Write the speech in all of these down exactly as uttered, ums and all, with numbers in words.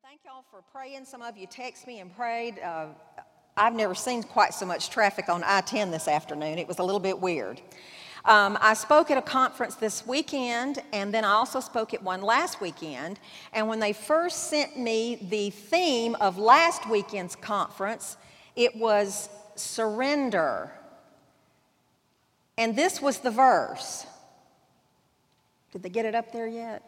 Thank y'all for praying. Some of you texted me and prayed. Uh, I've never seen quite so much traffic on I ten this afternoon. It was a little bit weird. Um, I spoke at a conference this weekend, and then I also spoke at one last weekend. And when they first sent me the theme of last weekend's conference, it was surrender. And this was the verse. Did they get it up there yet?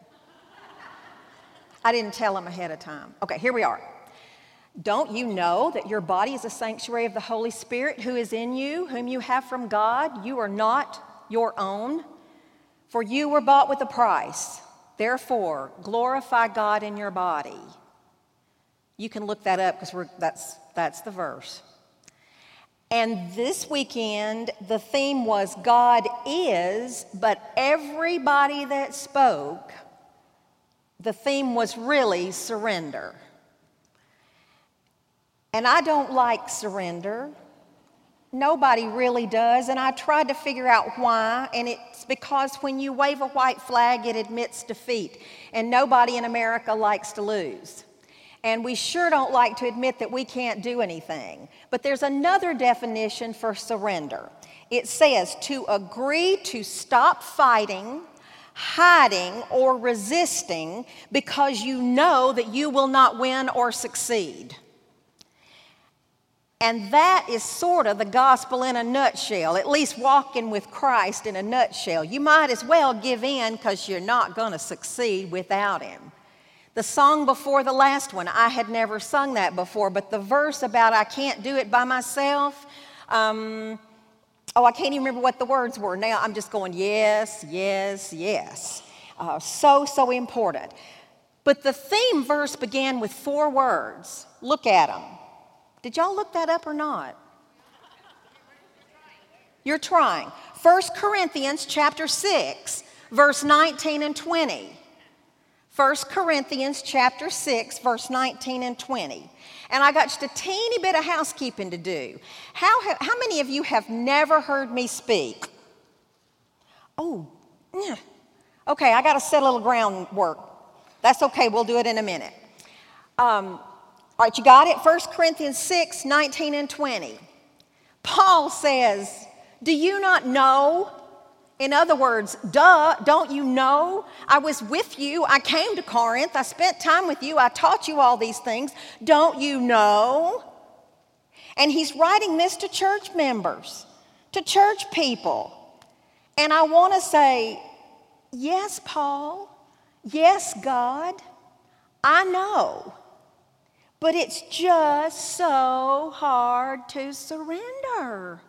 I didn't tell them ahead of time. Okay, here we are. Don't you know that your body is a sanctuary of the Holy Spirit who is in you, whom you have from God? You are not your own, for you were bought with a price. Therefore, glorify God in your body. You can look that up because that's, that's the verse. And this weekend, the theme was God is, but everybody that spoke, the theme was really surrender. And I don't like surrender. Nobody really does. And I tried to figure out why. And it's because when you wave a white flag, it admits defeat. And nobody in America likes to lose. And we sure don't like to admit that we can't do anything. But there's another definition for surrender. It says to agree to stop fighting, hiding, or resisting because you know that you will not win or succeed. And that is sort of the gospel in a nutshell, at least walking with Christ in a nutshell. You might as well give in because you're not going to succeed without Him. The song before the last one, I had never sung that before, but the verse about I can't do it by myself, um, oh, I can't even remember what the words were. Now I'm just going, yes, yes, yes. Uh, so, so important. But the theme verse began with four words. Look at them. Did y'all look that up or not? You're trying. First Corinthians chapter six, verse nineteen and twenty. First Corinthians chapter six, verse nineteen and twenty. And I got just a teeny bit of housekeeping to do. How, how many of you have never heard me speak? Oh, yeah. Okay, I got to set a little groundwork. That's okay, we'll do it in a minute. Um, all right, you got it? First Corinthians six, nineteen and twenty. Paul says, do you not know? In other words, duh, don't you know? I was with you. I came to Corinth. I spent time with you. I taught you all these things. Don't you know? And he's writing this to church members, to church people. And I want to say, yes, Paul. Yes, God. I know. But it's just so hard to surrender.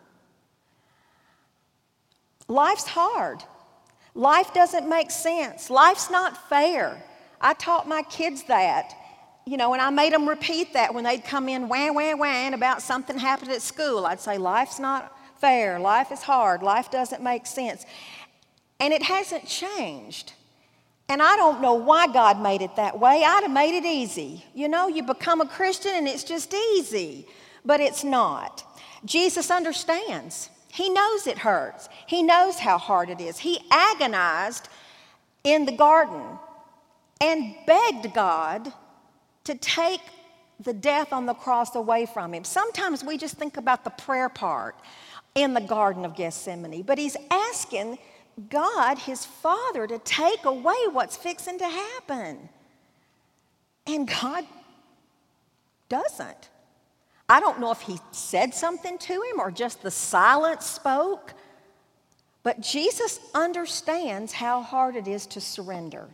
Life's hard. Life doesn't make sense. Life's not fair. I taught my kids that, you know, and I made them repeat that when they'd come in wah, wah, wah about something happened at school. I'd say, life's not fair. Life is hard. Life doesn't make sense. And it hasn't changed. And I don't know why God made it that way. I'd have made it easy. You know, you become a Christian and it's just easy. But it's not. Jesus understands. He knows it hurts. He knows how hard it is. He agonized in the garden and begged God to take the death on the cross away from him. Sometimes we just think about the prayer part in the Garden of Gethsemane, but he's asking God, his Father, to take away what's fixing to happen. And God doesn't. I don't know if he said something to him or just the silence spoke, but Jesus understands how hard it is to surrender.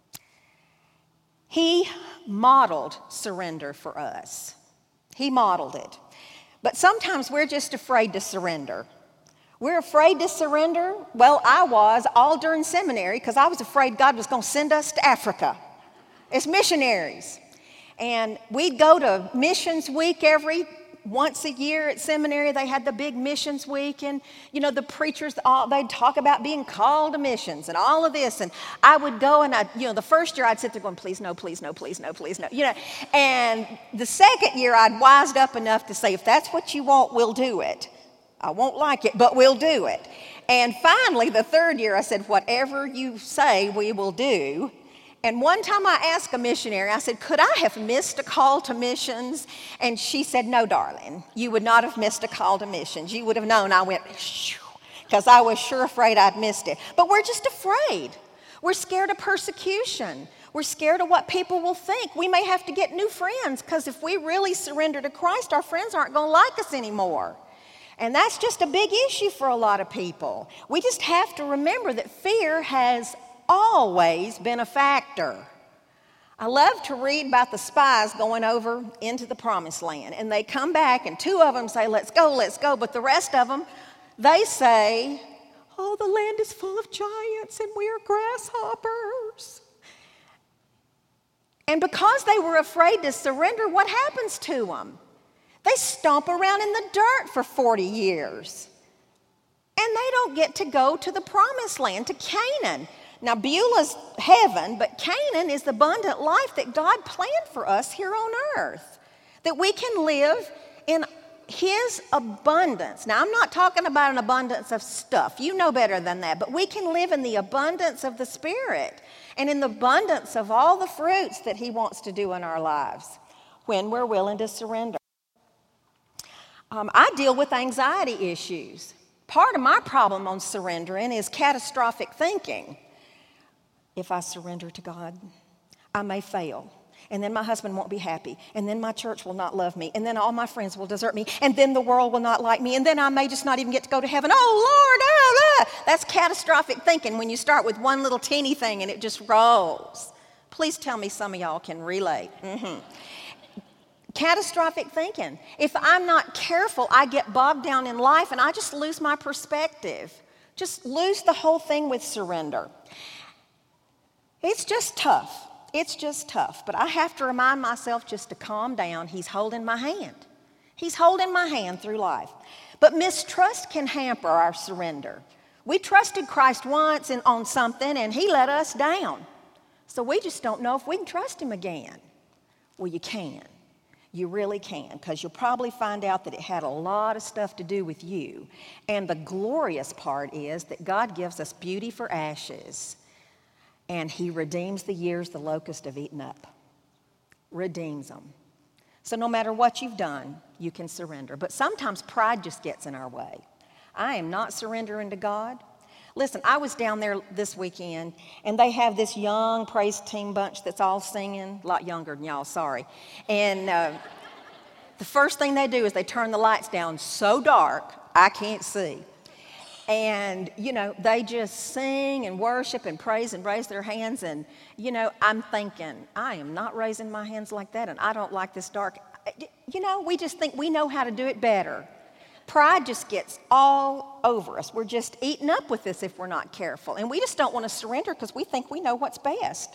He modeled surrender for us. He modeled it. But sometimes we're just afraid to surrender. We're afraid to surrender. Well, I was all during seminary because I was afraid God was going to send us to Africa as missionaries. And we'd go to missions week every once a year at seminary. They had the big missions week, and you know the preachers, all, they'd talk about being called to missions and all of this. And I would go, and I, you know, the first year I'd sit there going, "Please no, please no, please no, please no," you know. And the second year I'd wised up enough to say, "If that's what you want, we'll do it. I won't like it, but we'll do it." And finally, the third year, I said, "Whatever you say, we will do." And one time I asked a missionary, I said, could I have missed a call to missions? And she said, no, darling, you would not have missed a call to missions. You would have known. I went, because I was sure afraid I'd missed it. But we're just afraid. We're scared of persecution. We're scared of what people will think. We may have to get new friends, because if we really surrender to Christ, our friends aren't going to like us anymore. And that's just a big issue for a lot of people. We just have to remember that fear has always been a factor. I love to read about the spies going over into the promised land, and they come back and two of them say, let's go, let's go, but the rest of them, they say, oh, the land is full of giants and we are grasshoppers. And because they were afraid to surrender, what happens to them? They stomp around in the dirt for forty years, and they don't get to go to the promised land, to Canaan. Now, Beulah's heaven, but Canaan is the abundant life that God planned for us here on earth, that we can live in His abundance. Now, I'm not talking about an abundance of stuff. You know better than that. But we can live in the abundance of the Spirit and in the abundance of all the fruits that He wants to do in our lives when we're willing to surrender. Um, I deal with anxiety issues. Part of my problem on surrendering is catastrophic thinking. If I surrender to God, I may fail. And then my husband won't be happy. And then my church will not love me. And then all my friends will desert me. And then the world will not like me. And then I may just not even get to go to heaven. Oh, Lord, ah, ah. That's catastrophic thinking when you start with one little teeny thing and it just rolls. Please tell me some of y'all can relate. Mm-hmm. Catastrophic thinking. If I'm not careful, I get bogged down in life and I just lose my perspective. Just lose the whole thing with surrender. It's just tough. It's just tough. But I have to remind myself just to calm down. He's holding my hand. He's holding my hand through life. But mistrust can hamper our surrender. We trusted Christ once in, on something, and He let us down. So we just don't know if we can trust Him again. Well, you can. You really can, because you'll probably find out that it had a lot of stuff to do with you. And the glorious part is that God gives us beauty for ashes. And He redeems the years the locusts have eaten up. Redeems them. So no matter what you've done, you can surrender. But sometimes pride just gets in our way. I am not surrendering to God. Listen, I was down there this weekend, and they have this young praise team bunch that's all singing, a lot younger than y'all, sorry. And uh, the first thing they do is they turn the lights down so dark, I can't see. And, you know, they just sing and worship and praise and raise their hands. And, you know, I'm thinking, I am not raising my hands like that, and I don't like this dark. You know, we just think we know how to do it better. Pride just gets all over us. We're just eaten up with this if we're not careful. And we just don't want to surrender because we think we know what's best.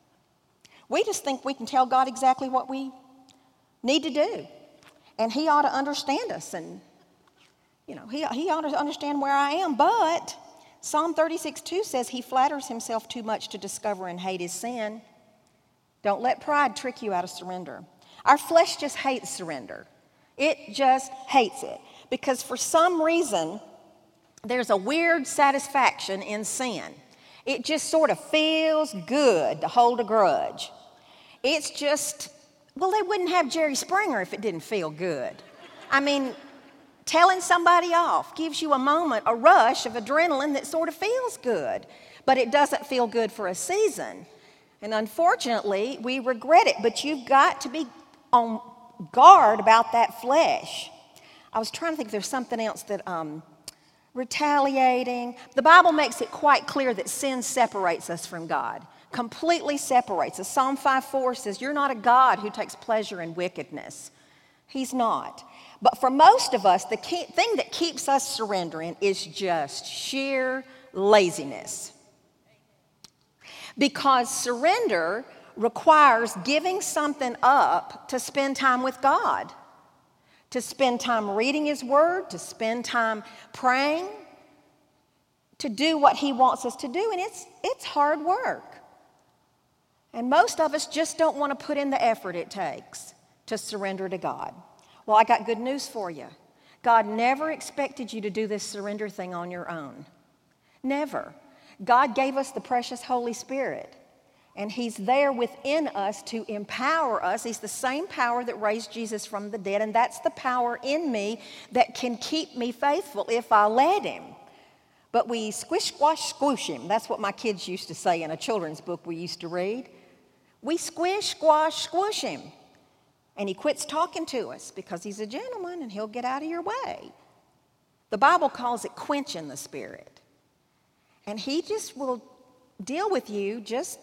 We just think we can tell God exactly what we need to do. And He ought to understand us, and You know, he, he ought to understand where I am, but Psalm thirty-six two says he flatters himself too much to discover and hate his sin. Don't let pride trick you out of surrender. Our flesh just hates surrender. It just hates it because for some reason, there's a weird satisfaction in sin. It just sort of feels good to hold a grudge. It's just, well, they wouldn't have Jerry Springer if it didn't feel good. I mean, telling somebody off gives you a moment, a rush of adrenaline that sort of feels good, but it doesn't feel good for a season. And unfortunately, we regret it, but you've got to be on guard about that flesh. I was trying to think if there's something else that, um, retaliating. The Bible makes it quite clear that sin separates us from God, completely separates us. Psalm five four says, you're not a God who takes pleasure in wickedness. He's not. But for most of us, the key thing that keeps us surrendering is just sheer laziness. Because surrender requires giving something up to spend time with God, to spend time reading His Word, to spend time praying, to do what He wants us to do. And it's, it's hard work. And most of us just don't want to put in the effort it takes to surrender to God. Well, I got good news for you. God never expected you to do this surrender thing on your own. Never. God gave us the precious Holy Spirit. And he's there within us to empower us. He's the same power that raised Jesus from the dead, and that's the power in me that can keep me faithful if I let him. But we squish, squash, squish him. That's what my kids used to say in a children's book we used to read. We squish, squash, squish him. And he quits talking to us because he's a gentleman and he'll get out of your way. The Bible calls it quenching the spirit. And he just will deal with you just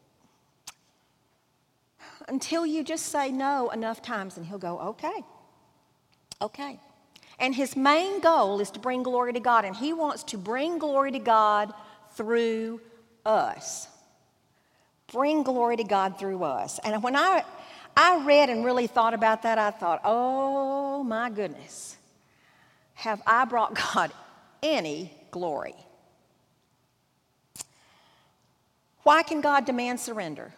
until you just say no enough times, and he'll go, okay, okay. And his main goal is to bring glory to God, and he wants to bring glory to God through us. Bring glory to God through us. And when I, I read and really thought about that, I thought, oh my goodness, have I brought God any glory? Why can God demand surrender?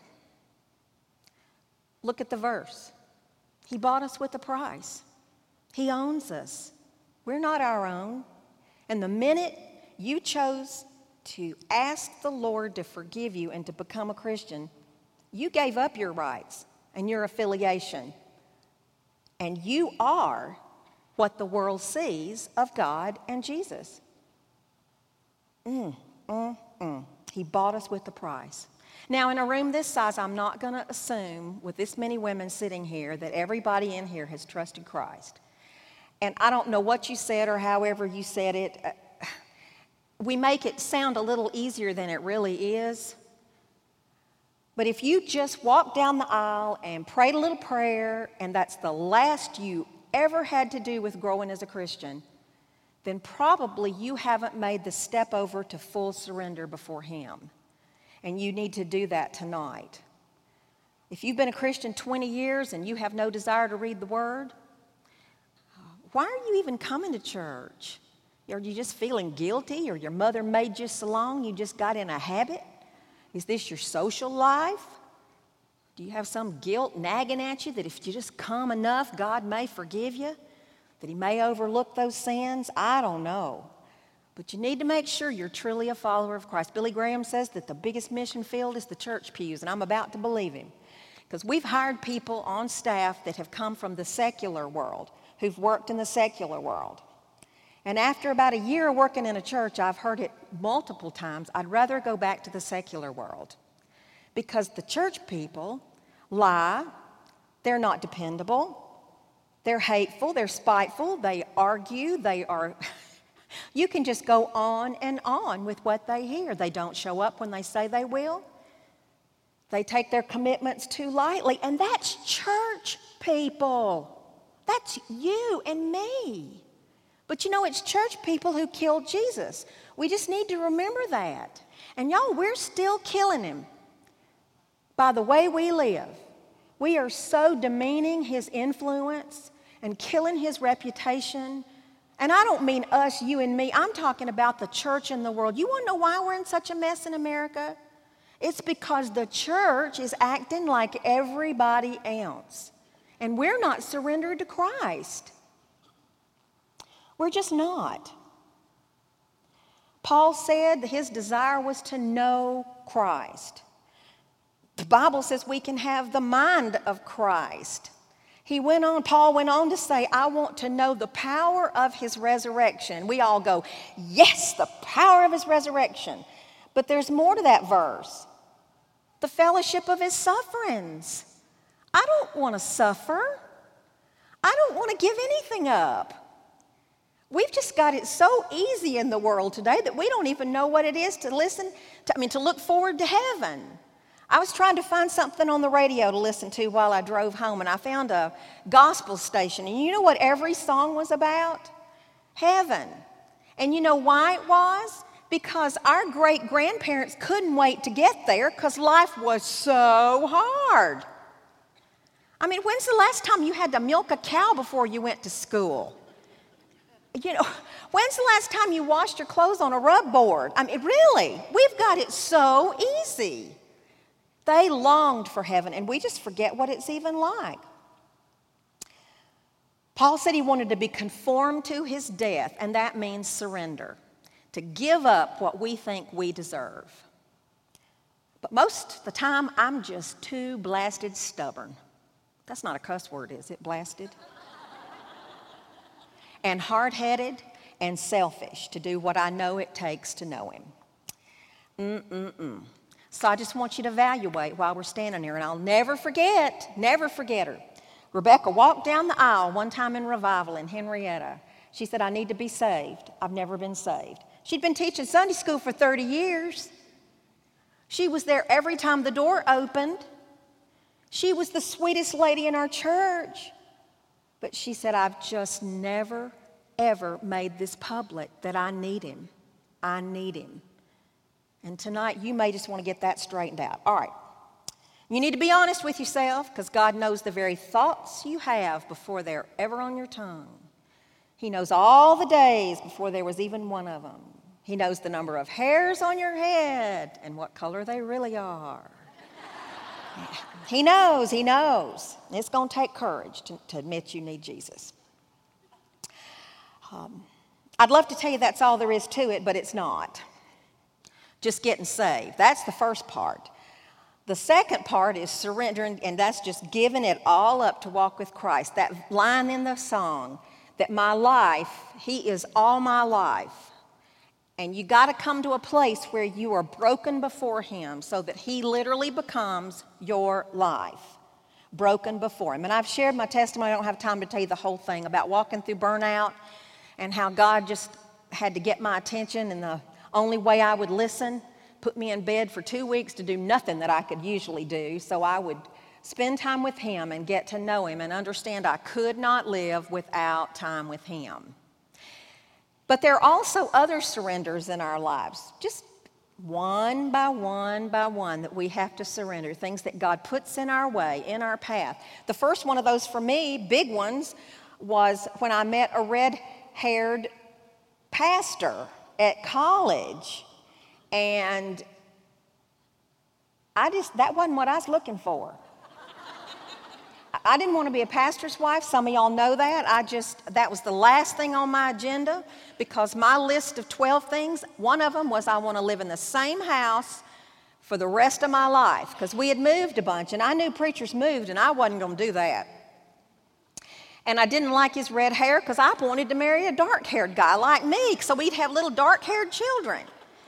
Look at the verse. He bought us with a price. He owns us. We're not our own. And the minute you chose to ask the Lord to forgive you and to become a Christian, you gave up your rights and your affiliation. And you are what the world sees of God and Jesus. Mm, mm, mm. He bought us with a price. Now, in a room this size, I'm not going to assume, with this many women sitting here, that everybody in here has trusted Christ. And I don't know what you said or however you said it. We make it sound a little easier than it really is. But if you just walked down the aisle and prayed a little prayer, and that's the last you ever had to do with growing as a Christian, then probably you haven't made the step over to full surrender before him. And you need to do that tonight. If you've been a Christian twenty years and you have no desire to read the Word, why are you even coming to church? Are you just feeling guilty, or your mother made you so long you just got in a habit? Is this your social life? Do you have some guilt nagging at you that if you just come enough, God may forgive you? That he may overlook those sins? I don't know. But you need to make sure you're truly a follower of Christ. Billy Graham says that the biggest mission field is the church pews, and I'm about to believe him. Because we've hired people on staff that have come from the secular world, who've worked in the secular world. And after about a year of working in a church, I've heard it multiple times, I'd rather go back to the secular world. Because the church people lie, they're not dependable, they're hateful, they're spiteful, they argue, they are... You can just go on and on with what they hear. They don't show up when they say they will. They take their commitments too lightly. And that's church people. That's you and me. But you know, it's church people who killed Jesus. We just need to remember that. And y'all, we're still killing him by the way we live. We are so demeaning his influence and killing his reputation. And I don't mean us, you and me. I'm talking about the church and the world. You want to know why we're in such a mess in America? It's because the church is acting like everybody else. And we're not surrendered to Christ. We're just not. Paul said that his desire was to know Christ. The Bible says we can have the mind of Christ. He went on, Paul went on to say, I want to know the power of his resurrection. We all go, yes, the power of his resurrection. But there's more to that verse. The fellowship of his sufferings. I don't want to suffer. I don't want to give anything up. We've just got it so easy in the world today that we don't even know what it is to listen to, I mean, to look forward to heaven. I was trying to find something on the radio to listen to while I drove home, and I found a gospel station. And you know what every song was about? Heaven. And you know why it was? Because our great-grandparents couldn't wait to get there because life was so hard. I mean, when's the last time you had to milk a cow before you went to school? You know, when's the last time you washed your clothes on a rub board? I mean, really, we've got it so easy. They longed for heaven, and we just forget what it's even like. Paul said he wanted to be conformed to his death, and that means surrender, to give up what we think we deserve. But most of the time, I'm just too blasted stubborn. That's not a cuss word, is it, blasted? And hard-headed and selfish to do what I know it takes to know him. Mm-mm-mm. So I just want you to evaluate while we're standing here, and I'll never forget, never forget her. Rebecca walked down the aisle one time in revival in Henrietta. She said, I need to be saved. I've never been saved. She'd been teaching Sunday school for thirty years. She was there every time the door opened. She was the sweetest lady in our church. But she said, I've just never, ever made this public that I need him. I need him. And tonight, you may just want to get that straightened out. All right. You need to be honest with yourself, because God knows the very thoughts you have before they're ever on your tongue. He knows all the days before there was even one of them. He knows the number of hairs on your head and what color they really are. He knows, he knows. It's going to take courage to, to admit you need Jesus. Um, I'd love to tell you that's all there is to it, but it's not. Just getting saved. That's the first part. The second part is surrendering, and that's just giving it all up to walk with Christ. That line in the song, that my life, he is all my life. And you got to come to a place where you are broken before him so that he literally becomes your life. Broken before him. And I've shared my testimony. I don't have time to tell you the whole thing about walking through burnout and how God just had to get my attention, and the only way I would listen, put me in bed for two weeks to do nothing that I could usually do. So I would spend time with him and get to know him and understand I could not live without time with him. But there are also other surrenders in our lives, just one by one by one, that we have to surrender, things that God puts in our way, in our path. The first one of those for me, big ones, was when I met a red-haired pastor at college. And I just, that wasn't what I was looking for. I didn't want to be a pastor's wife. Some of y'all know that. I just, that was the last thing on my agenda, because my list of twelve things, one of them was I want to live in the same house for the rest of my life, because we had moved a bunch, and I knew preachers moved, and I wasn't going to do that. And I didn't like his red hair, because I wanted to marry a dark-haired guy like me, so we'd have little dark-haired children.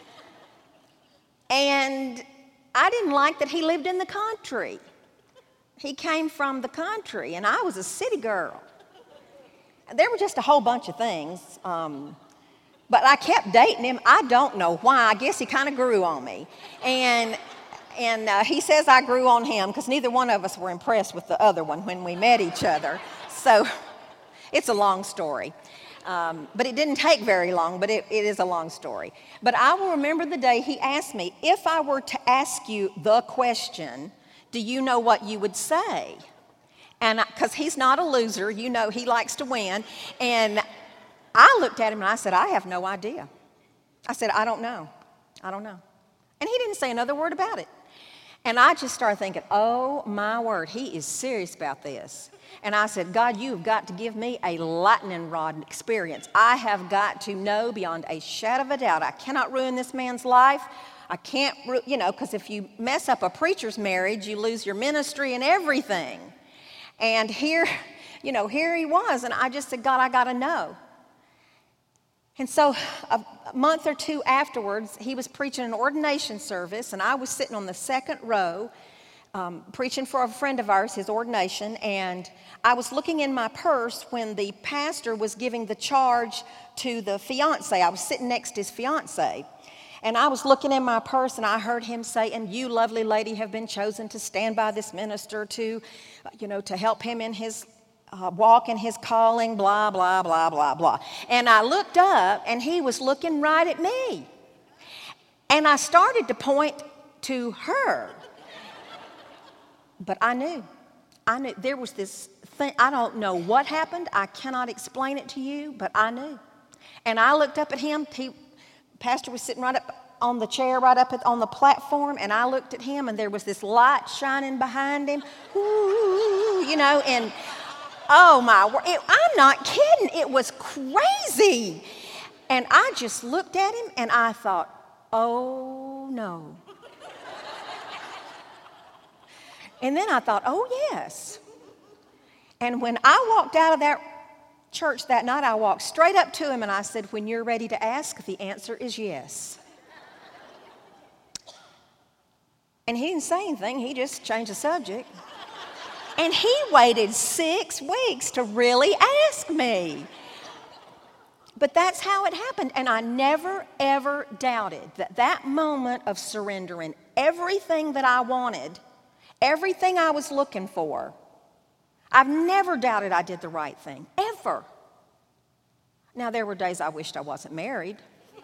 And I didn't like that he lived in the country. He came from the country, and I was a city girl. There were just a whole bunch of things. Um, but I kept dating him. I don't know why. I guess he kind of grew on me. And, and uh, he says I grew on him, because neither one of us were impressed with the other one when we met each other. So it's a long story. Um, but it didn't take very long, but it, it is a long story. But I will remember the day he asked me, if I were to ask you the question, do you know what you would say? And because he's not a loser, you know, he likes to win. And I looked at him and I said, I have no idea. I said, I don't know. I don't know. And he didn't say another word about it. And I just started thinking, oh my word, he is serious about this. And I said, God, you've got to give me a lightning rod experience. I have got to know beyond a shadow of a doubt. I cannot ruin this man's life. I can't, you know, because if you mess up a preacher's marriage, you lose your ministry and everything. And here, you know, here he was, and I just said, God, I got to know. And so a month or two afterwards, he was preaching an ordination service, and I was sitting on the second row um, preaching for a friend of ours, his ordination, and I was looking in my purse when the pastor was giving the charge to the fiancé. I was sitting next to his fiancé. And I was looking in my purse, and I heard him say, and you, lovely lady, have been chosen to stand by this minister to, you know, to help him in his uh, walk in his calling, blah, blah, blah, blah, blah. And I looked up, and he was looking right at me. And I started to point to her. But I knew. I knew. There was this thing. I don't know what happened. I cannot explain it to you, but I knew. And I looked up at him. He, Pastor was sitting right up on the chair, right up at, on the platform, and I looked at him, and there was this light shining behind him, ooh, you know, and oh my word, it, I'm not kidding, it was crazy. And I just looked at him, and I thought, oh no. And then I thought, oh, yes. And when I walked out of that church that night, I walked straight up to him and I said, when you're ready to ask, the answer is yes. And he didn't say anything. He just changed the subject. And he waited six weeks to really ask me. But that's how it happened. And I never, ever doubted that that moment of surrendering everything that I wanted, everything I was looking for, I've never doubted I did the right thing, ever. Now, there were days I wished I wasn't married.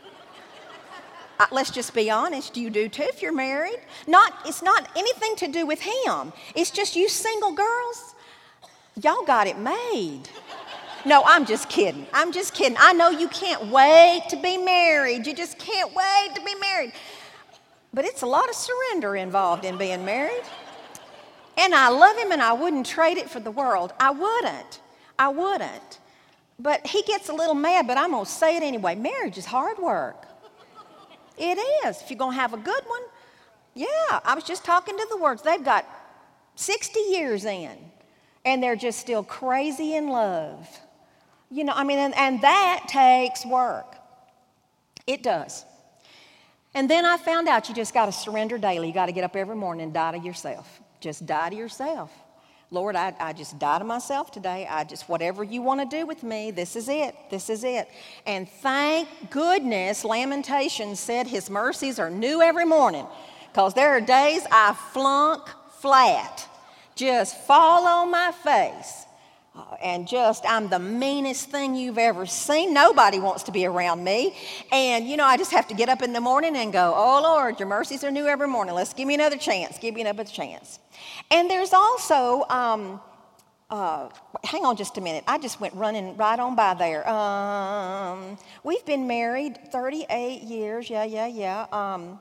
Uh, let's just be honest, you do too if you're married. Not, it's not anything to do with him. It's just you single girls, y'all got it made. No, I'm just kidding. I'm just kidding. I know you can't wait to be married. You just can't wait to be married. But it's a lot of surrender involved in being married. And I love him and I wouldn't trade it for the world. I wouldn't. I wouldn't. But he gets a little mad, but I'm going to say it anyway. Marriage is hard work. It is. If you're going to have a good one, yeah. I was just talking to the words. They've got sixty years in, and they're just still crazy in love. You know, I mean, and, and that takes work. It does. And then I found out you just got to surrender daily. You got to get up every morning and die to yourself. Just die to yourself. Lord, I, I just die to myself today. I just, whatever you want to do with me, this is it. This is it. And thank goodness Lamentations said his mercies are new every morning. Because there are days I flunk flat. Just fall on my face. Uh, and just, I'm the meanest thing you've ever seen. Nobody wants to be around me. And, you know, I just have to get up in the morning and go, oh, Lord, your mercies are new every morning. Let's give me another chance. Give me another chance. And there's also, um, uh, hang on just a minute. I just went running right on by there. Um, we've been married thirty-eight years. Yeah, yeah, yeah. Um,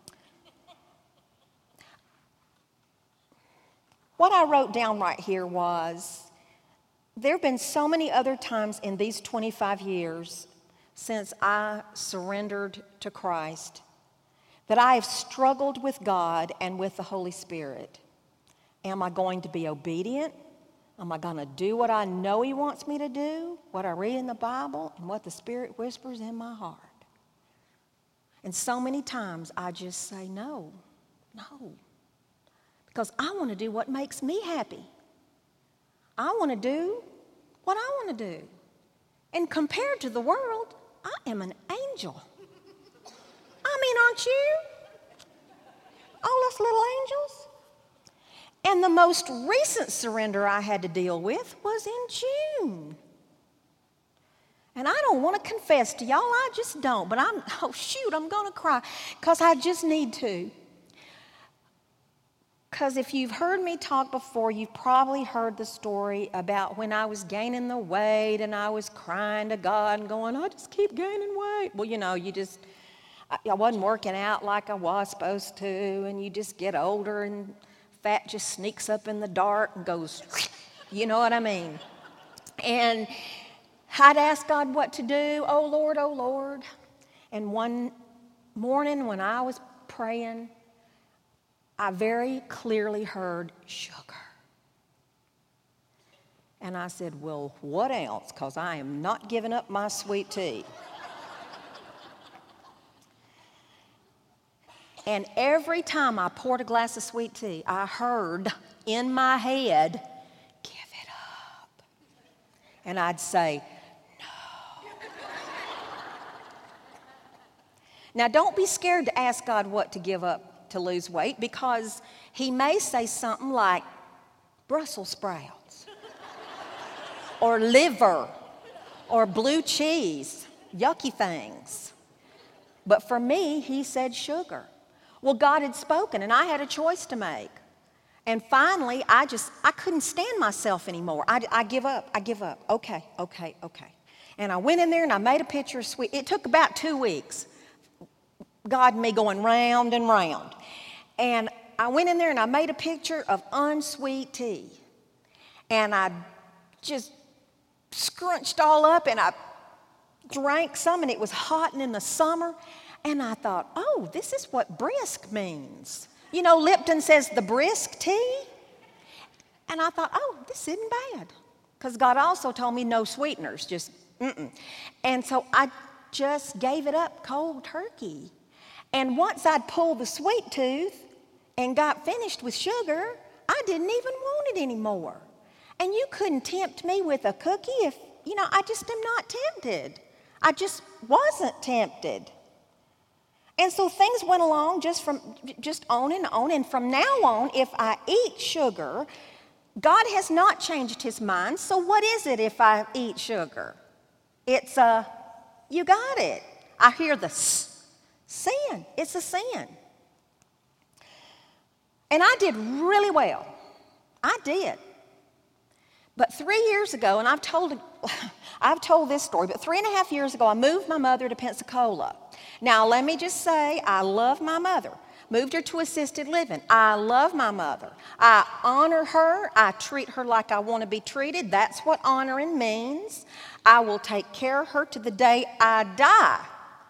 what I wrote down right here was, there have been so many other times in these twenty-five years since I surrendered to Christ that I have struggled with God and with the Holy Spirit. Am I going to be obedient? Am I going to do what I know He wants me to do, what I read in the Bible, and what the Spirit whispers in my heart? And so many times I just say no, no, because I want to do what makes me happy. I want to do what I want to do. And compared to the world, I am an angel. I mean, aren't you? All us little angels. And the most recent surrender I had to deal with was in June. And I don't want to confess to y'all, I just don't. But I'm, oh shoot, I'm going to cry because I just need to. Because if you've heard me talk before, you've probably heard the story about when I was gaining the weight and I was crying to God and going, I just keep gaining weight. Well, you know, you just, I, I wasn't working out like I was supposed to, and you just get older and fat just sneaks up in the dark and goes, you know what I mean? And I'd ask God what to do. Oh, Lord, oh, Lord. And one morning when I was praying, I very clearly heard sugar. And I said, well, what else? Because I am not giving up my sweet tea. And every time I poured a glass of sweet tea, I heard in my head, give it up. And I'd say, no. Now, don't be scared to ask God what to give up to lose weight, because He may say something like Brussels sprouts or liver or blue cheese, yucky things. But for me, He said sugar. Well, God had spoken, and I had a choice to make. And finally, I just, I couldn't stand myself anymore. I, I give up. I give up. Okay, okay, okay. And I went in there, and I made a picture of sweet. It took about two weeks. God and me going round and round. And I went in there, and I made a picture of unsweet tea. And I just scrunched all up, and I drank some, and it was hot and in the summer. And I thought, oh, this is what brisk means. You know, Lipton says the brisk tea. And I thought, oh, this isn't bad. Because God also told me no sweeteners, just mm-mm. And so I just gave it up cold turkey. And once I'd pulled the sweet tooth and got finished with sugar, I didn't even want it anymore. And you couldn't tempt me with a cookie if, you know, I just am not tempted. I just wasn't tempted. And so things went along just from just on and on. And from now on, if I eat sugar, God has not changed his mind. So what is it if I eat sugar? It's a, you got it. I hear the s, sin. It's a sin. And I did really well. I did. But three years ago, and I've told, I've told this story, but three and a half years ago, I moved my mother to Pensacola. Now, let me just say, I love my mother. Moved her to assisted living. I love my mother. I honor her. I treat her like I want to be treated. That's what honoring means. I will take care of her to the day I die.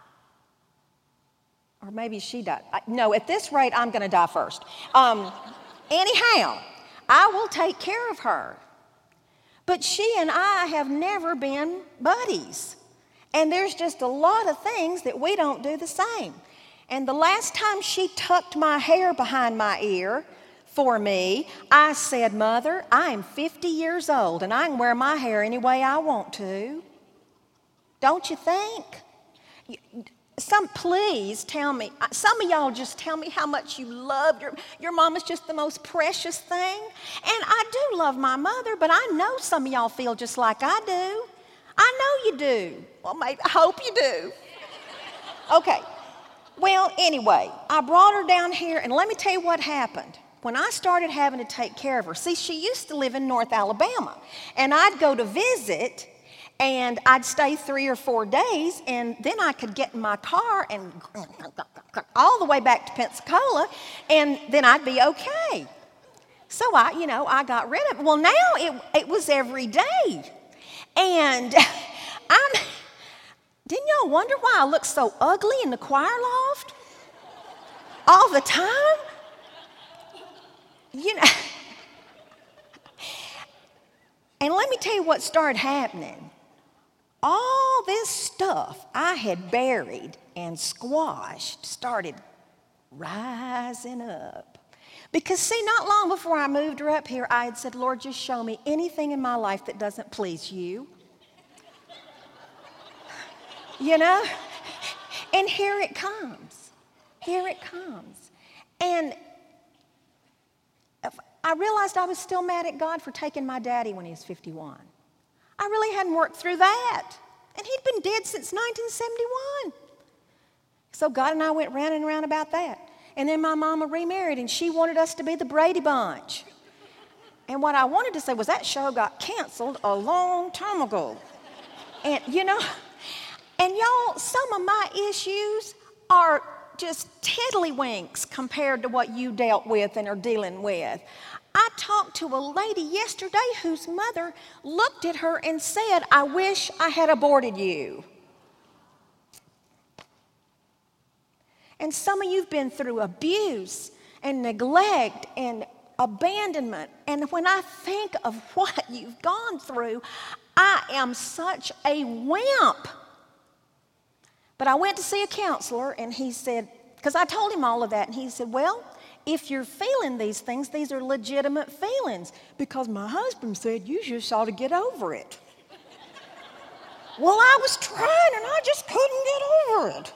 Or maybe she died. No, at this rate, I'm going to die first. Um, anyhow, I will take care of her. But she and I have never been buddies. And there's just a lot of things that we don't do the same. And the last time she tucked my hair behind my ear for me, I said, Mother, I am fifty years old and I can wear my hair any way I want to. Don't you think? Some, please tell me, some of y'all just tell me how much you love your, your mom is just the most precious thing. And I do love my mother, but I know some of y'all feel just like I do. I know you do. Well, maybe, I hope you do. Okay. Well, anyway, I brought her down here, and let me tell you what happened. When I started having to take care of her, see, she used to live in North Alabama, and I'd go to visit, and I'd stay three or four days, and then I could get in my car and all the way back to Pensacola, and then I'd be okay. So I, you know, I got rid of it. Well, now it, it was every day. And I'm, didn't y'all wonder why I look so ugly in the choir loft all the time? You know. And let me tell you what started happening. All this stuff I had buried and squashed started rising up. Because, see, not long before I moved her up here, I had said, Lord, just show me anything in my life that doesn't please you. You know? And here it comes. Here it comes. And I realized I was still mad at God for taking my daddy when he was fifty-one. I really hadn't worked through that. And he'd been dead since nineteen seventy-one. So God and I went round and round about that. And then my mama remarried, and she wanted us to be the Brady Bunch. And what I wanted to say was that show got canceled a long time ago. And, you know, and y'all, some of my issues are just tiddlywinks compared to what you dealt with and are dealing with. I talked to a lady yesterday whose mother looked at her and said, I wish I had aborted you. And some of you have been through abuse and neglect and abandonment. And when I think of what you've gone through, I am such a wimp. But I went to see a counselor, and he said, because I told him all of that, and he said, well, if you're feeling these things, these are legitimate feelings, because my husband said you just ought to get over it. Well, I was trying, and I just couldn't get over it.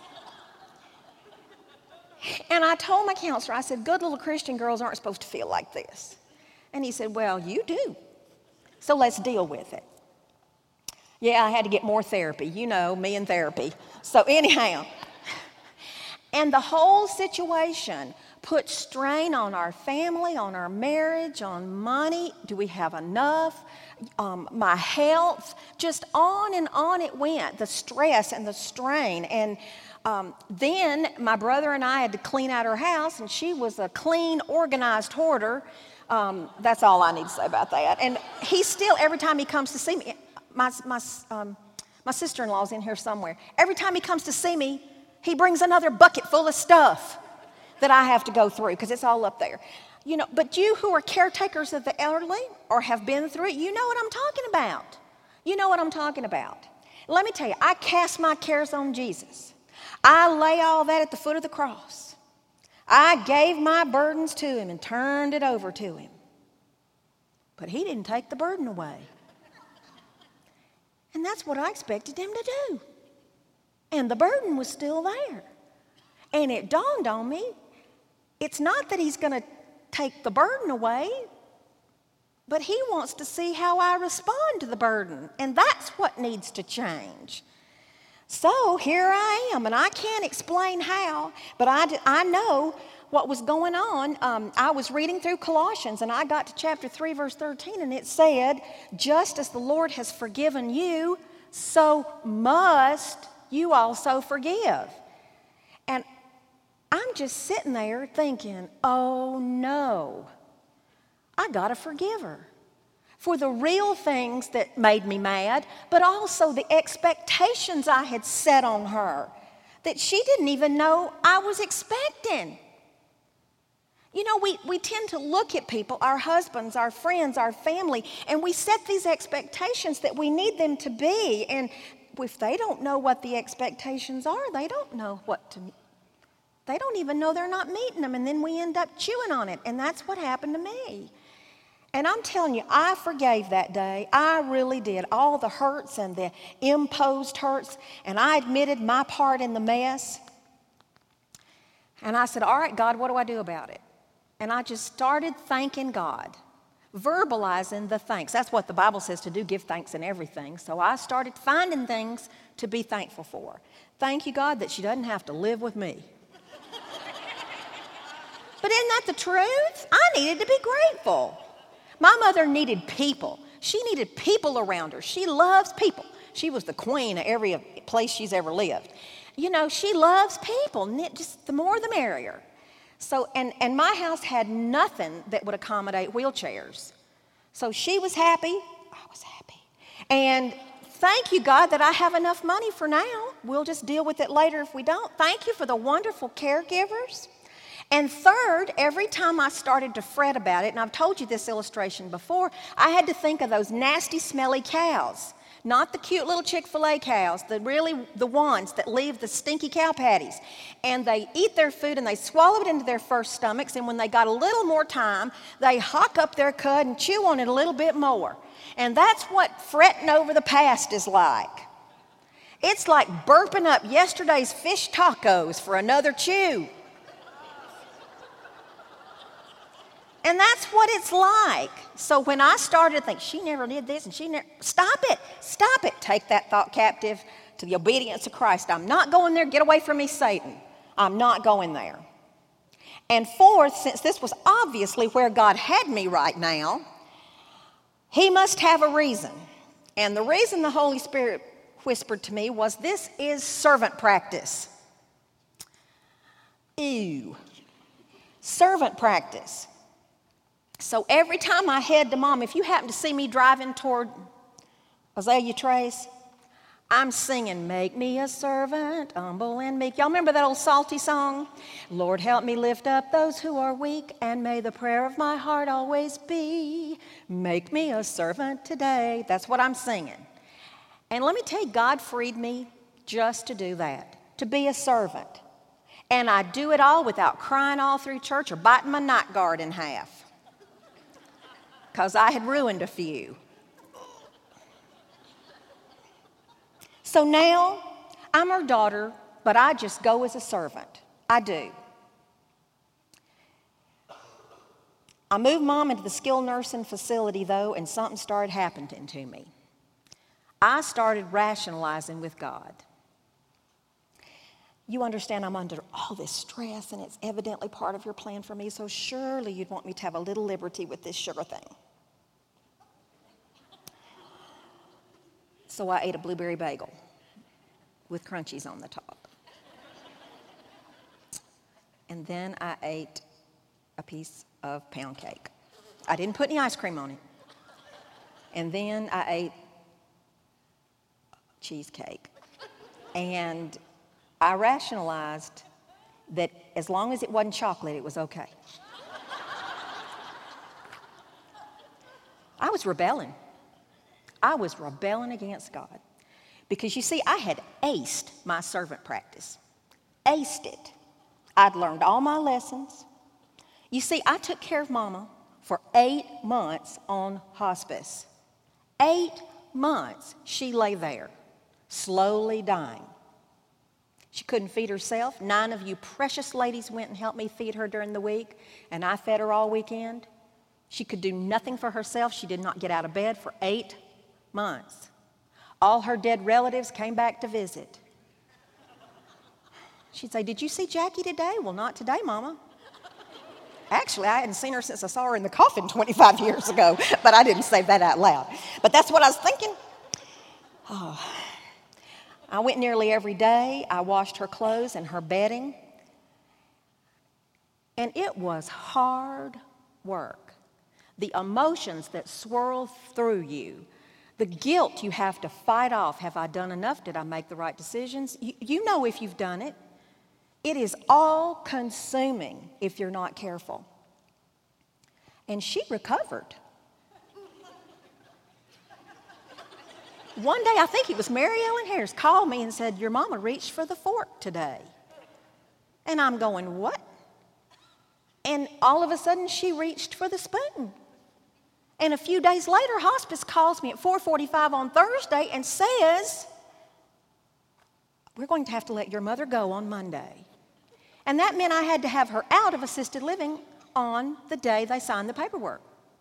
And I told my counselor, I said, good little Christian girls aren't supposed to feel like this. And he said, well, you do. So let's deal with it. Yeah, I had to get more therapy. You know, me and therapy. So anyhow, and the whole situation put strain on our family, on our marriage, on money. Do we have enough? Um, my health, just on and on it went, the stress and the strain. And Um, then my brother and I had to clean out her house, and she was a clean, organized hoarder. Um, that's all I need to say about that. And he still, every time he comes to see me, my, my, um, my sister-in-law's in here somewhere. Every time he comes to see me, he brings another bucket full of stuff that I have to go through because it's all up there. You know, but you who are caretakers of the elderly or have been through it, you know what I'm talking about. You know what I'm talking about. Let me tell you, I cast my cares on Jesus. I lay all that at the foot of the cross. I gave my burdens to him and turned it over to him. But he didn't take the burden away. And that's what I expected him to do. And the burden was still there. And it dawned on me, it's not that he's going to take the burden away, but he wants to see how I respond to the burden. And that's what needs to change. So here I am, and I can't explain how, but I, I know what was going on. Um, I was reading through Colossians, and I got to chapter three, verse thirteen, and it said, just as the Lord has forgiven you, so must you also forgive. And I'm just sitting there thinking, oh no, I got to forgive her for the real things that made me mad, but also the expectations I had set on her that she didn't even know I was expecting. You know, we, we tend to look at people, our husbands, our friends, our family, and we set these expectations that we need them to be. And if they don't know what the expectations are, they don't know what to, they don't even know they're not meeting them. And then we end up chewing on it. And that's what happened to me. And I'm telling you, I forgave that day. I really did. All the hurts and the imposed hurts. And I admitted my part in the mess. And I said, all right, God, what do I do about it? And I just started thanking God, verbalizing the thanks. That's what the Bible says to do, give thanks in everything. So I started finding things to be thankful for. Thank you, God, that she doesn't have to live with me. But isn't that the truth? I needed to be grateful. My mother needed people. She needed people around her. She loves people. She was the queen of every place she's ever lived. You know, she loves people. Just the more the merrier. So, and, and my house had nothing that would accommodate wheelchairs. So she was happy. I was happy. And thank you, God, that I have enough money for now. We'll just deal with it later if we don't. Thank you for the wonderful caregivers. And third, every time I started to fret about it, and I've told you this illustration before, I had to think of those nasty, smelly cows. Not the cute little Chick-fil-A cows, the really the ones that leave the stinky cow patties. And they eat their food and they swallow it into their first stomachs, and when they got a little more time, they hawk up their cud and chew on it a little bit more. And that's what fretting over the past is like. It's like burping up yesterday's fish tacos for another chew. And that's what it's like. So when I started to think, she never did this and she never, stop it, stop it. Take that thought captive to the obedience of Christ. I'm not going there. Get away from me, Satan. I'm not going there. And fourth, since this was obviously where God had me right now, he must have a reason. And the reason the Holy Spirit whispered to me was, this is servant practice. Ew. Servant practice. So every time I head to Mom, if you happen to see me driving toward Azalea Trace, I'm singing, make me a servant, humble and meek. Y'all remember that old salty song? Lord, help me lift up those who are weak, and may the prayer of my heart always be, make me a servant today. That's what I'm singing. And let me tell you, God freed me just to do that, to be a servant. And I do it all without crying all through church or biting my night guard in half, because I had ruined a few. So now, I'm her daughter, but I just go as a servant. I do. I moved Mom into the skilled nursing facility, though, and something started happening to me. I started rationalizing with God. You understand I'm under all this stress, and it's evidently part of your plan for me, so surely you'd want me to have a little liberty with this sugar thing. So I ate a blueberry bagel with crunchies on the top. And then I ate a piece of pound cake. I didn't put any ice cream on it. And then I ate cheesecake. And I rationalized that as long as it wasn't chocolate, it was okay. was rebelling. I was rebelling against God. Because you see, I had aced my servant practice. Aced it. I'd learned all my lessons. You see, I took care of Mama for eight months on hospice. Eight months she lay there, slowly dying. She couldn't feed herself. Nine of you precious ladies went and helped me feed her during the week, and I fed her all weekend. She could do nothing for herself. She did not get out of bed for eight months. All her dead relatives came back to visit. She'd say, "Did you see Jackie today?" "Well, not today, Mama." Actually, I hadn't seen her since I saw her in the coffin twenty-five years ago, but I didn't say that out loud. But that's what I was thinking. Oh. I went nearly every day. I washed her clothes and her bedding. And it was hard work. The emotions that swirl through you, the guilt you have to fight off. Have I done enough? Did I make the right decisions? You, you know if you've done it. It is all consuming if you're not careful. And she recovered. One day, I think it was Mary Ellen Harris, called me and said, "Your mama reached for the fork today." And I'm going, "What?" And all of a sudden, she reached for the spoon. And a few days later, hospice calls me at four forty-five on Thursday and says, "We're going to have to let your mother go on Monday." And that meant I had to have her out of assisted living on the day they signed the paperwork.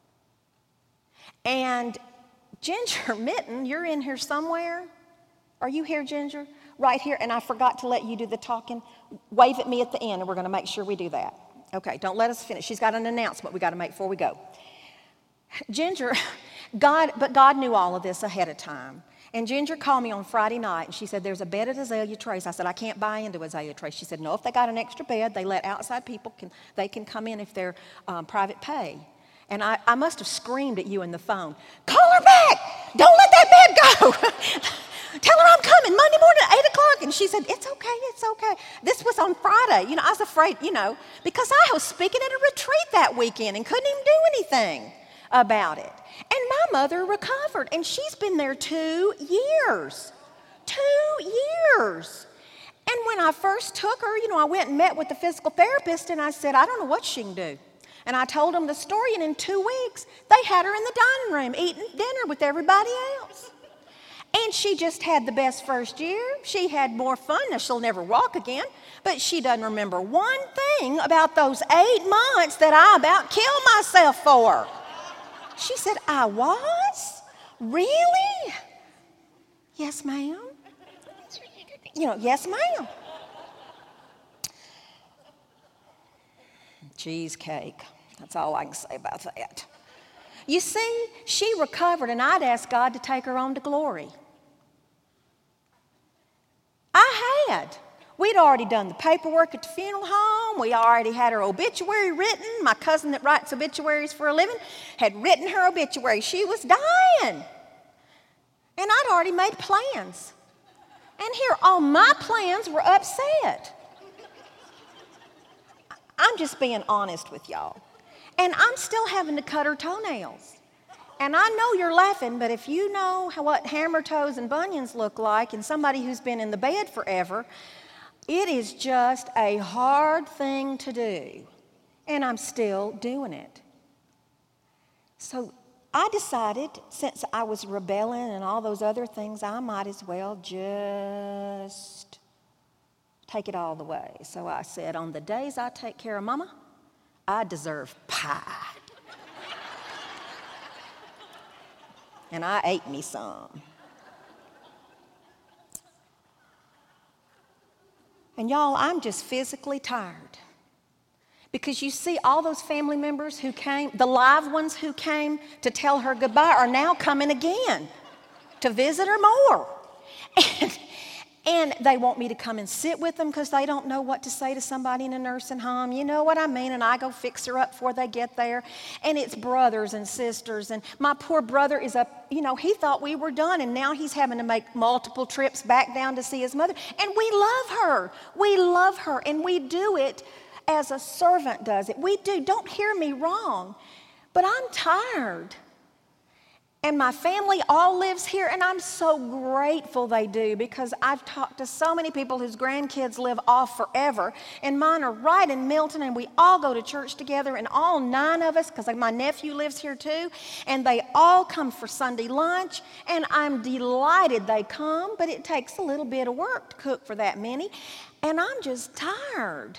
And Ginger Mitten, you're in here somewhere. Are you here, Ginger? Right here. And I forgot to let you do the talking. Wave at me at the end, and we're going to make sure we do that. Okay, don't let us finish. She's got an announcement we got to make before we go. Ginger, God, but God knew all of this ahead of time. And Ginger called me on Friday night, and she said, "There's a bed at Azalea Trace." I said, "I can't buy into Azalea Trace." She said, "No, if they got an extra bed, they let outside people, can, they can come in if they're um, private pay." And I, I must have screamed at you in the phone, "Call her back! Don't let that bed go! Tell her I'm coming Monday morning at eight o'clock. And she said, "It's okay, it's okay." This was on Friday. You know, I was afraid, you know, because I was speaking at a retreat that weekend and couldn't even do anything about it. And my mother recovered, and she's been there two years. Two years. And when I first took her, you know, I went and met with the physical therapist, and I said, "I don't know what she can do." And I told them the story, and in two weeks, they had her in the dining room eating dinner with everybody else. And she just had the best first year. She had more fun. Now, she'll never walk again, but she doesn't remember one thing about those eight months that I about killed myself for. She said, "I was? Really?" "Yes, ma'am." You know, "Yes, ma'am." Cheesecake. That's all I can say about that. You see, she recovered, and I'd asked God to take her on to glory. I had. We'd already done the paperwork at the funeral home. We already had her obituary written. My cousin that writes obituaries for a living had written her obituary. She was dying. And I'd already made plans. And here, all my plans were upset. I'm just being honest with y'all. And I'm still having to cut her toenails. And I know you're laughing, but if you know how, what hammer toes and bunions look like, and somebody who's been in the bed forever, it is just a hard thing to do. And I'm still doing it. So I decided, since I was rebelling and all those other things, I might as well just take it all the way. So I said, on the days I take care of Mama, I deserve pie. And I ate me some. And y'all, I'm just physically tired. Because you see, all those family members who came, the live ones who came to tell her goodbye, are now coming again to visit her more. And, and they want me to come and sit with them because they don't know what to say to somebody in a nursing home. You know what I mean? And I go fix her up before they get there. And it's brothers and sisters. And my poor brother is a, you know, he thought we were done. And now he's having to make multiple trips back down to see his mother. And we love her. We love her. And we do it as a servant does it. We do. Don't hear me wrong. But I'm tired. And my family all lives here, and I'm so grateful they do, because I've talked to so many people whose grandkids live off forever, and mine are right in Milton, and we all go to church together, and all nine of us, because my nephew lives here too, and they all come for Sunday lunch, and I'm delighted they come, but it takes a little bit of work to cook for that many, and I'm just tired.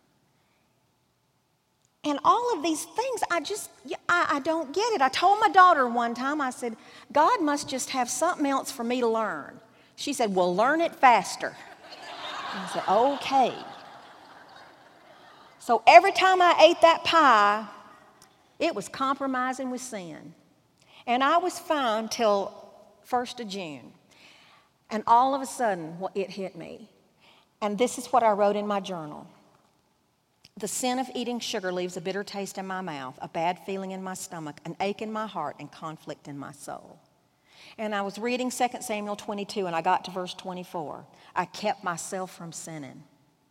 And all of these things, I just, I, I don't get it. I told my daughter one time, I said, God must just have something else for me to learn. She said, well, learn it faster. I said, okay. So every time I ate that pie, it was compromising with sin. And I was fine till first of June. And all of a sudden, well, it hit me. And this is what I wrote in my journal. The sin of eating sugar leaves a bitter taste in my mouth, a bad feeling in my stomach, an ache in my heart, and conflict in my soul. And I was reading Second Samuel twenty-two, and I got to verse twenty-four. I kept myself from sinning.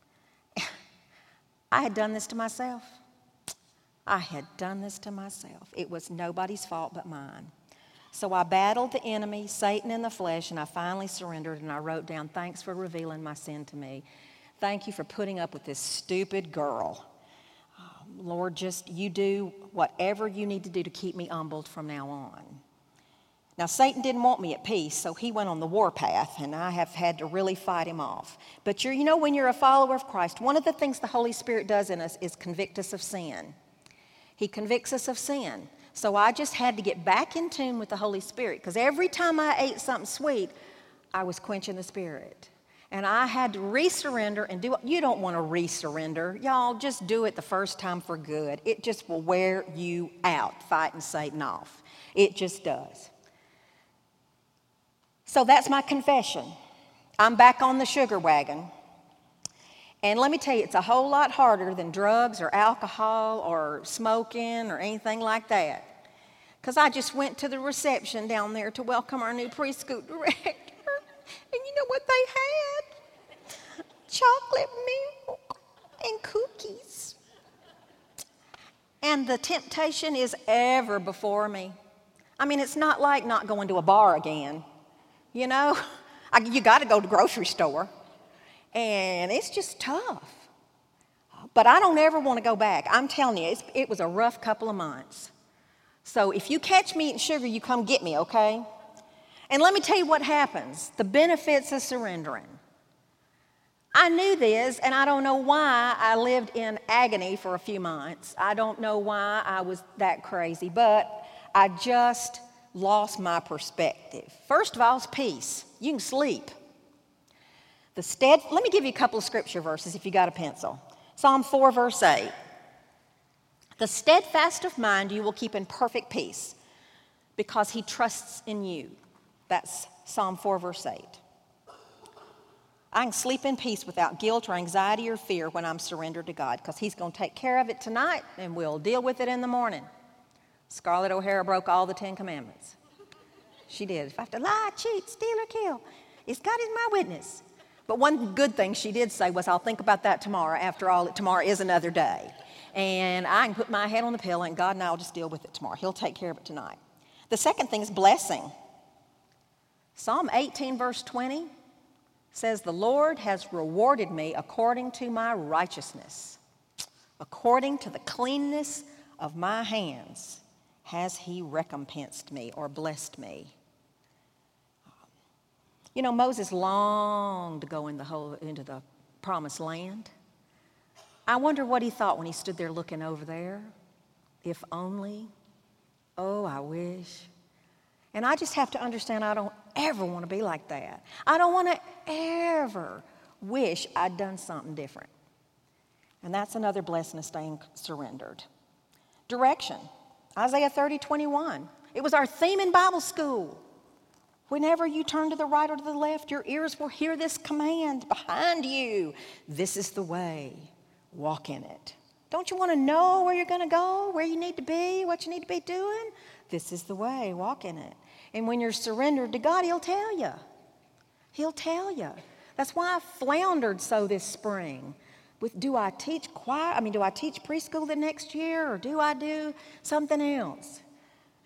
I had done this to myself. I had done this to myself. It was nobody's fault but mine. So I battled the enemy, Satan in the flesh, and I finally surrendered, and I wrote down, thanks for revealing my sin to me. Thank you for putting up with this stupid girl. Um, Lord, just you do whatever you need to do to keep me humbled from now on. Now, Satan didn't want me at peace, so he went on the warpath, and I have had to really fight him off. But you're, you know, when you're a follower of Christ, one of the things the Holy Spirit does in us is convict us of sin. He convicts us of sin. So I just had to get back in tune with the Holy Spirit, because every time I ate something sweet, I was quenching the Spirit. And I had to resurrender and do it. You don't want to resurrender. Y'all, just do it the first time for good. It just will wear you out, fighting Satan off. It just does. So that's my confession. I'm back on the sugar wagon. And let me tell you, it's a whole lot harder than drugs or alcohol or smoking or anything like that. Because I just went to the reception down there to welcome our new preschool director. And you know what they had? Chocolate milk and cookies. And the temptation is ever before me. I mean, it's not like not going to a bar again. You know, I, you got to go to the grocery store. And it's just tough. But I don't ever want to go back. I'm telling you, it's, it was a rough couple of months. So if you catch me eating sugar, you come get me, okay? And let me tell you what happens, the benefits of surrendering. I knew this, and I don't know why I lived in agony for a few months. I don't know why I was that crazy, but I just lost my perspective. First of all, it's peace. You can sleep. The stead, let me give you a couple of scripture verses if you got a pencil. Psalm four, verse eight. The steadfast of mind you will keep in perfect peace because he trusts in you. That's Psalm four, verse eight. I can sleep in peace without guilt or anxiety or fear when I'm surrendered to God, because he's going to take care of it tonight and we'll deal with it in the morning. Scarlett O'Hara broke all the Ten Commandments. She did. If I have to lie, cheat, steal, or kill, it's God is my witness. But one good thing she did say was, I'll think about that tomorrow. After all, tomorrow is another day. And I can put my head on the pillow and God and I will just deal with it tomorrow. He'll take care of it tonight. The second thing is blessing. Psalm eighteen, verse twenty says, the Lord has rewarded me according to my righteousness. According to the cleanness of my hands has he recompensed me or blessed me. You know, Moses longed to go in the whole, into the promised land. I wonder what he thought when he stood there looking over there. If only, oh, I wish. And I just have to understand I don't ever want to be like that. I don't want to ever wish I'd done something different. And that's another blessing of staying surrendered. Direction. Isaiah thirty, twenty-one. It was our theme in Bible school. Whenever you turn to the right or to the left, your ears will hear this command behind you. This is the way. Walk in it. Don't you want to know where you're going to go, where you need to be, what you need to be doing? This is the way. Walk in it. And when you're surrendered to God, he'll tell you. He'll tell you. That's why I floundered so this spring. With, do I teach choir? I mean, do I teach preschool the next year, or do I do something else?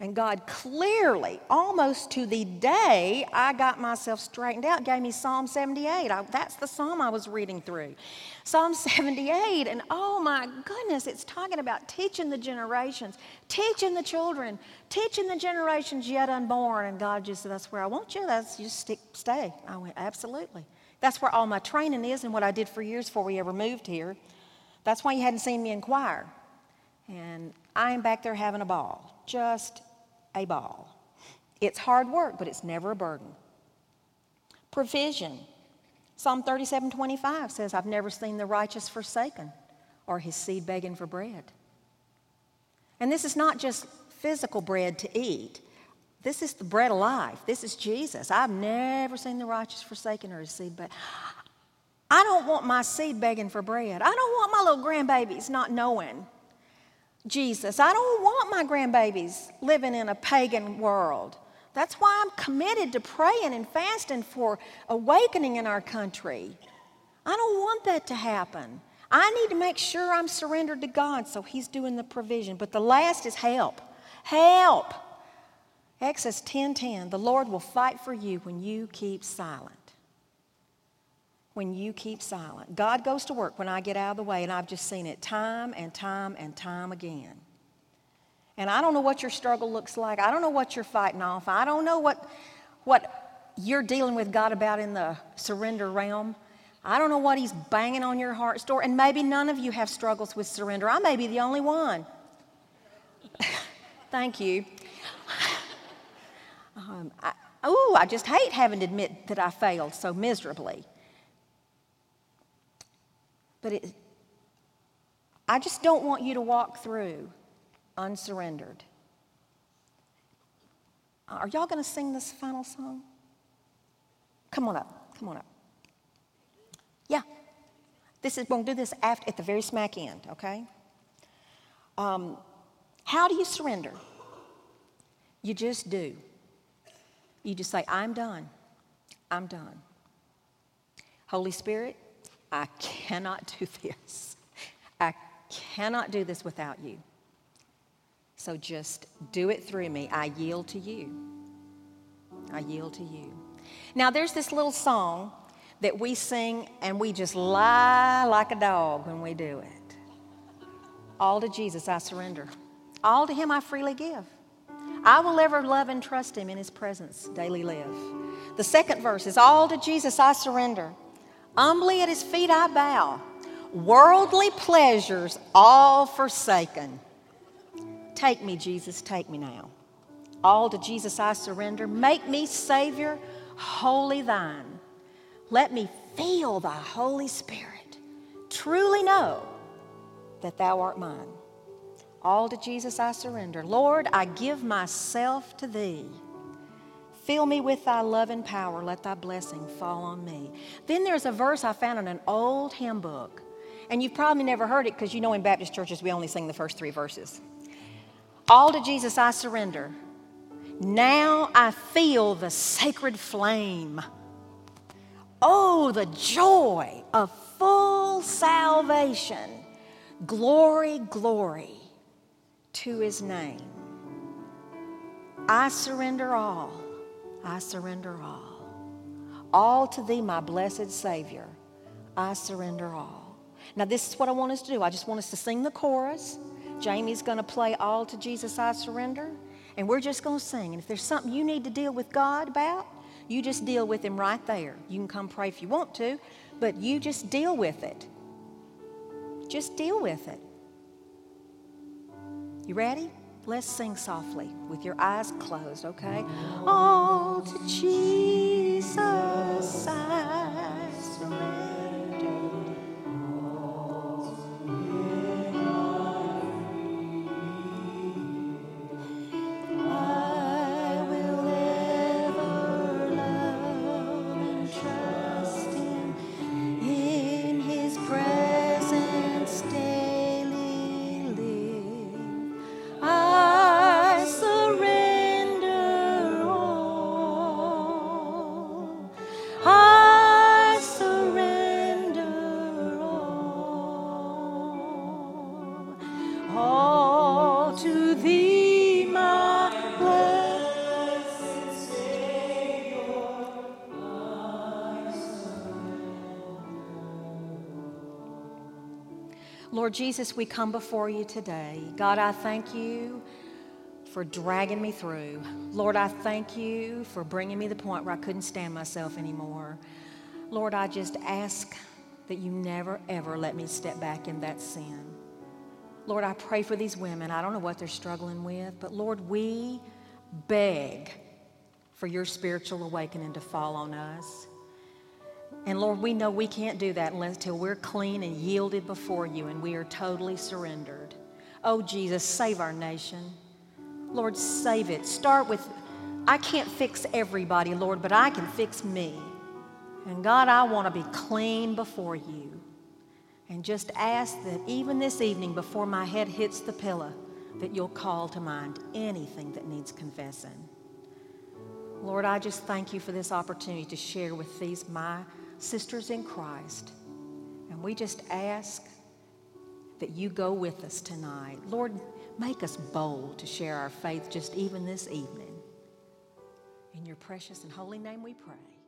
And God clearly, almost to the day I got myself straightened out, gave me Psalm seventy-eight. I, that's the psalm I was reading through. Psalm seventy-eight, and oh my goodness, it's talking about teaching the generations, teaching the children, teaching the generations yet unborn. And God just said, that's where I want you. That's just stick, stay. I went, absolutely. That's where all my training is and what I did for years before we ever moved here. That's why you hadn't seen me in choir. And I am back there having a ball, just a ball. It's hard work, but it's never a burden. Provision. Psalm thirty-seven twenty-five says, I've never seen the righteous forsaken or his seed begging for bread. And this is not just physical bread to eat. This is the bread of life. This is Jesus. I've never seen the righteous forsaken or his seed begging. I don't want my seed begging for bread. I don't want my little grandbabies not knowing Jesus. I don't want my grandbabies living in a pagan world. That's why I'm committed to praying and fasting for awakening in our country. I don't want that to happen. I need to make sure I'm surrendered to God, so he's doing the provision. But the last is help. Help. Exodus ten ten, the Lord will fight for you when you keep silent. When you keep silent. God goes to work when I get out of the way, and I've just seen it time and time and time again. And I don't know what your struggle looks like. I don't know what you're fighting off. I don't know what, what you're dealing with God about in the surrender realm. I don't know what he's banging on your heart's door. And maybe none of you have struggles with surrender. I may be the only one. Thank you. um, I, ooh, I just hate having to admit that I failed so miserably. But it, I just don't want you to walk through unsurrendered. Are y'all going to sing this final song? Come on up. Come on up. Yeah. This is, we're going to do this after, at the very smack end, okay? Um, how do you surrender? You just do. You just say, I'm done. I'm done. Holy Spirit, I cannot do this. I cannot do this without you. So just do it through me. I yield to you. I yield to you. Now, there's this little song that we sing, and we just lie like a dog when we do it. All to Jesus I surrender. All to him I freely give. I will ever love and trust him, in his presence daily live. The second verse is, all to Jesus I surrender. Humbly at his feet I bow. Worldly pleasures all forsaken. Take me, Jesus, take me now. All to Jesus I surrender. Make me Savior, wholly thine. Let me feel thy Holy Spirit. Truly know that thou art mine. All to Jesus I surrender. Lord, I give myself to thee. Fill me with thy love and power. Let thy blessing fall on me. Then there's a verse I found in an old hymn book. And you've probably never heard it because you know in Baptist churches we only sing the first three verses. All to Jesus I surrender. Now I feel the sacred flame. Oh, the joy of full salvation. Glory, glory to his name. I surrender all. I surrender all. All to thee, my blessed Savior. I surrender all. Now, this is what I want us to do. I just want us to sing the chorus. Jamie's going to play All to Jesus I Surrender. And we're just going to sing. And if there's something you need to deal with God about, you just deal with him right there. You can come pray if you want to, but you just deal with it. Just deal with it. You ready? Let's sing softly with your eyes closed, okay? All to Jesus I surrender. I will ever love and trust him in his presence daily live. I surrender all. I surrender. Lord Jesus, we come before you today. God, I thank you for dragging me through. Lord, I thank you for bringing me to the point where I couldn't stand myself anymore. Lord, I just ask that you never, ever let me step back in that sin. Lord, I pray for these women. I don't know what they're struggling with, but Lord, we beg for your spiritual awakening to fall on us. And Lord, we know we can't do that unless till we're clean and yielded before you and we are totally surrendered. Oh, Jesus, save our nation. Lord, save it. Start with, I can't fix everybody, Lord, but I can fix me. And God, I want to be clean before you. And just ask that even this evening before my head hits the pillow, that you'll call to mind anything that needs confessing. Lord, I just thank you for this opportunity to share with these, my sisters in Christ. And we just ask that you go with us tonight. Lord, make us bold to share our faith just even this evening. In your precious and holy name we pray.